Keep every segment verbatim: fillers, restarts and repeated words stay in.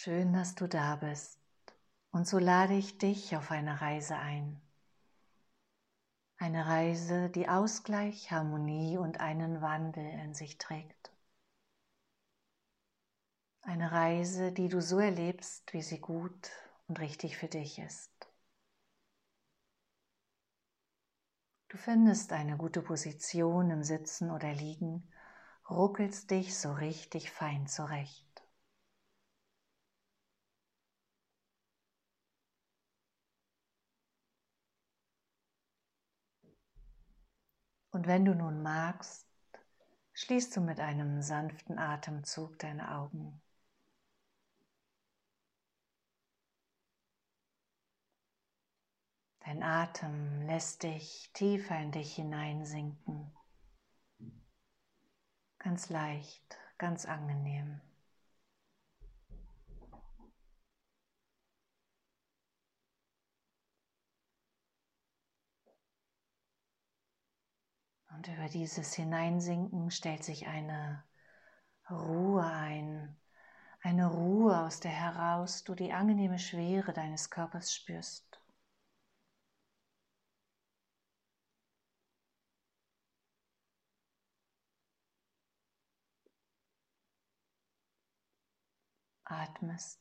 Schön, dass du da bist. Und so lade ich dich auf eine Reise ein. Eine Reise, die Ausgleich, Harmonie und einen Wandel in sich trägt. Eine Reise, die du so erlebst, wie sie gut und richtig für dich ist. Du findest eine gute Position im Sitzen oder Liegen, ruckelst dich so richtig fein zurecht. Und wenn du nun magst, schließt du mit einem sanften Atemzug deine Augen. Dein Atem lässt dich tiefer in dich hineinsinken. Ganz leicht, ganz angenehm. Und über dieses Hineinsinken stellt sich eine Ruhe ein. Eine Ruhe, aus der heraus du die angenehme Schwere deines Körpers spürst. Atmest.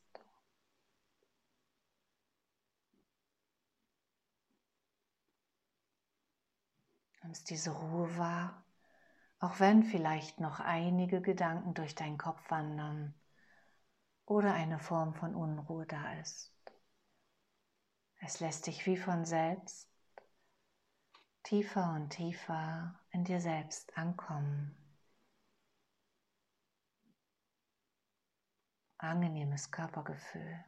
Nimmst diese Ruhe wahr, auch wenn vielleicht noch einige Gedanken durch deinen Kopf wandern oder eine Form von Unruhe da ist. Es lässt dich wie von selbst tiefer und tiefer in dir selbst ankommen. Angenehmes Körpergefühl.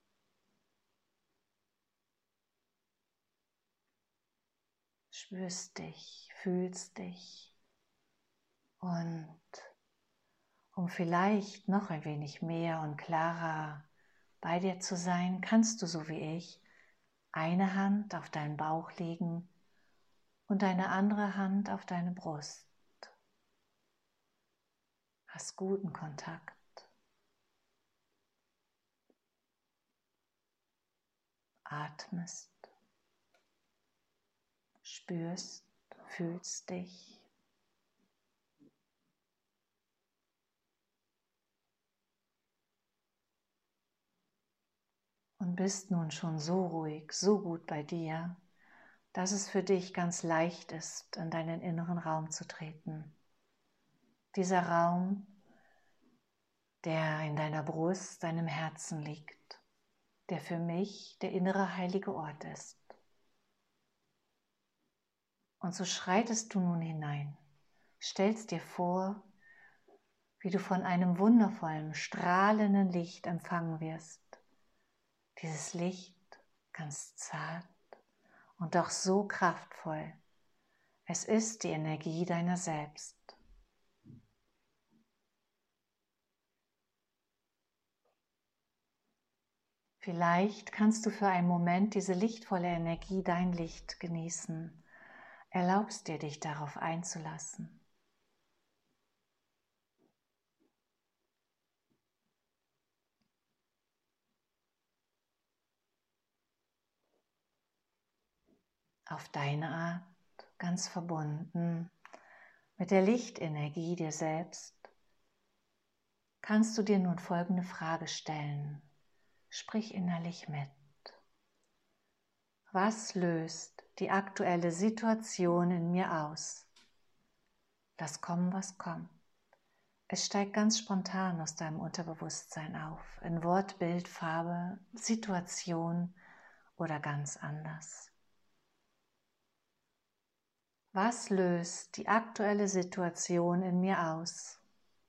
Spürst dich, fühlst dich und um vielleicht noch ein wenig mehr und klarer bei dir zu sein, kannst du so wie ich eine Hand auf deinen Bauch legen und deine andere Hand auf deine Brust. Hast guten Kontakt. Atmest. Spürst, fühlst dich. Und bist nun schon so ruhig, so gut bei dir, dass es für dich ganz leicht ist, in deinen inneren Raum zu treten. Dieser Raum, der in deiner Brust, deinem Herzen liegt, der für mich der innere heilige Ort ist. Und so schreitest du nun hinein, stellst dir vor, wie du von einem wundervollen, strahlenden Licht empfangen wirst. Dieses Licht ganz zart und doch so kraftvoll. Es ist die Energie deiner selbst. Vielleicht kannst du für einen Moment diese lichtvolle Energie, dein Licht, genießen. Erlaubst dir, dich darauf einzulassen. Auf deine Art, ganz verbunden mit der Lichtenergie dir selbst, kannst du dir nun folgende Frage stellen. Sprich innerlich mit. Was löst die aktuelle Situation in mir aus? Lass kommen, was kommt. Es steigt ganz spontan aus deinem Unterbewusstsein auf, in Wort, Bild, Farbe, Situation oder ganz anders. Was löst die aktuelle Situation in mir aus?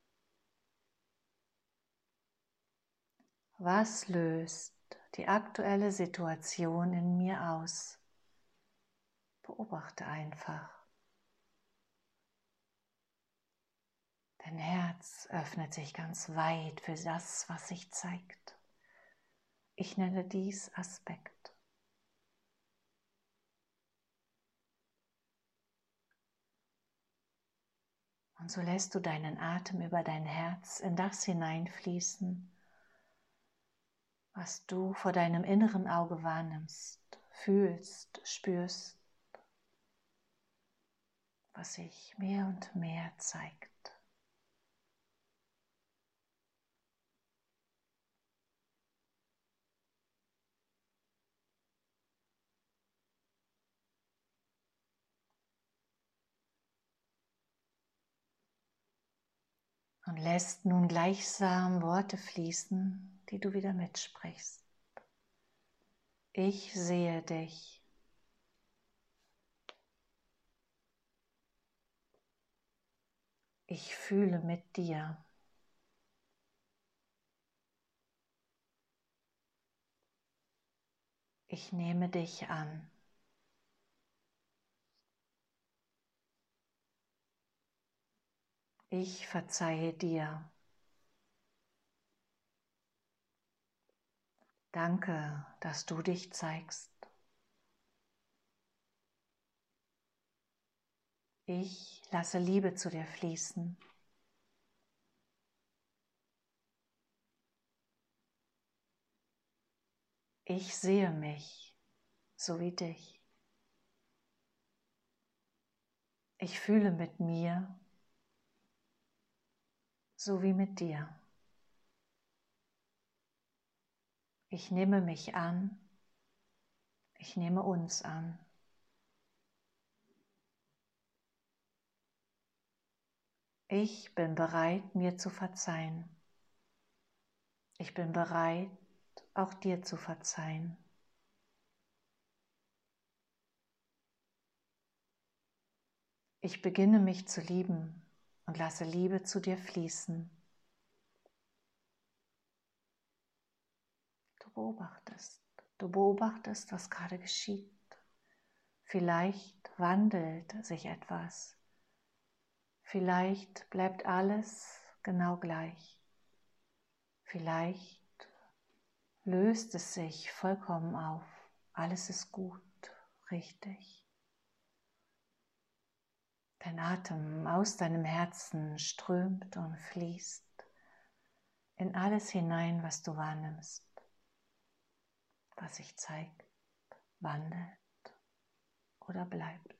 Was löst die aktuelle Situation in mir aus? Beobachte einfach. Dein Herz öffnet sich ganz weit für das, was sich zeigt. Ich nenne dies Aspekt. Und so lässt du deinen Atem über dein Herz in das hineinfließen, was du vor deinem inneren Auge wahrnimmst, fühlst, spürst, was sich mehr und mehr zeigt. Und lässt nun gleichsam Worte fließen, die du wieder mitsprichst. Ich sehe dich. Ich fühle mit dir. Ich nehme dich an. Ich verzeihe dir. Danke, dass du dich zeigst. Ich lasse Liebe zu dir fließen. Ich sehe mich so wie dich. Ich fühle mit mir so wie mit dir. Ich nehme mich an. Ich nehme uns an. Ich bin bereit, mir zu verzeihen. Ich bin bereit, auch dir zu verzeihen. Ich beginne mich zu lieben und lasse Liebe zu dir fließen. Du beobachtest, du beobachtest, was gerade geschieht. Vielleicht wandelt sich etwas. Vielleicht bleibt alles genau gleich. Vielleicht löst es sich vollkommen auf. Alles ist gut, richtig. Dein Atem aus deinem Herzen strömt und fließt in alles hinein, was du wahrnimmst, was sich zeigt, wandelt oder bleibt.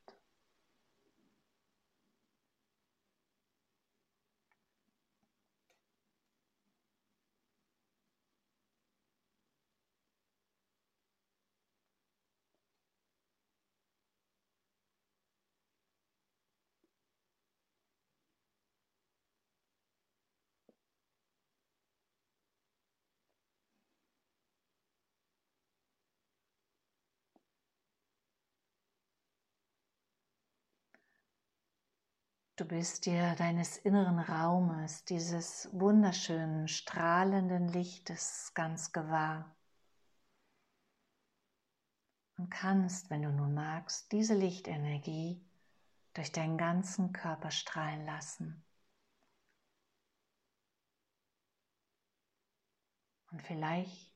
Du bist dir deines inneren Raumes, dieses wunderschönen, strahlenden Lichtes ganz gewahr und kannst, wenn du nun magst, diese Lichtenergie durch deinen ganzen Körper strahlen lassen. Und vielleicht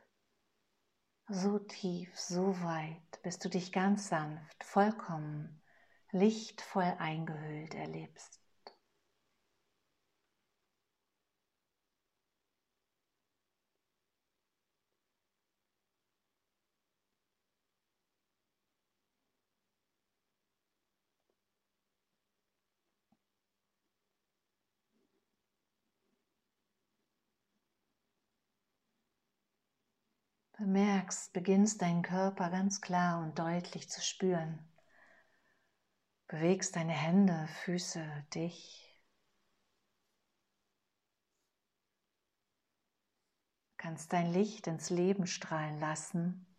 so tief, so weit, bis du dich ganz sanft, vollkommen, lichtvoll eingehüllt erlebst. Bemerkst, beginnst deinen Körper ganz klar und deutlich zu spüren. Bewegst deine Hände, Füße, dich. Kannst dein Licht ins Leben strahlen lassen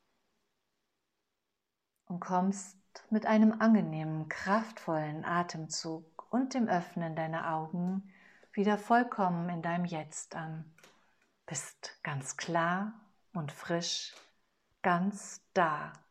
und kommst mit einem angenehmen, kraftvollen Atemzug und dem Öffnen deiner Augen wieder vollkommen in deinem Jetzt an. Bist ganz klar und frisch, ganz da.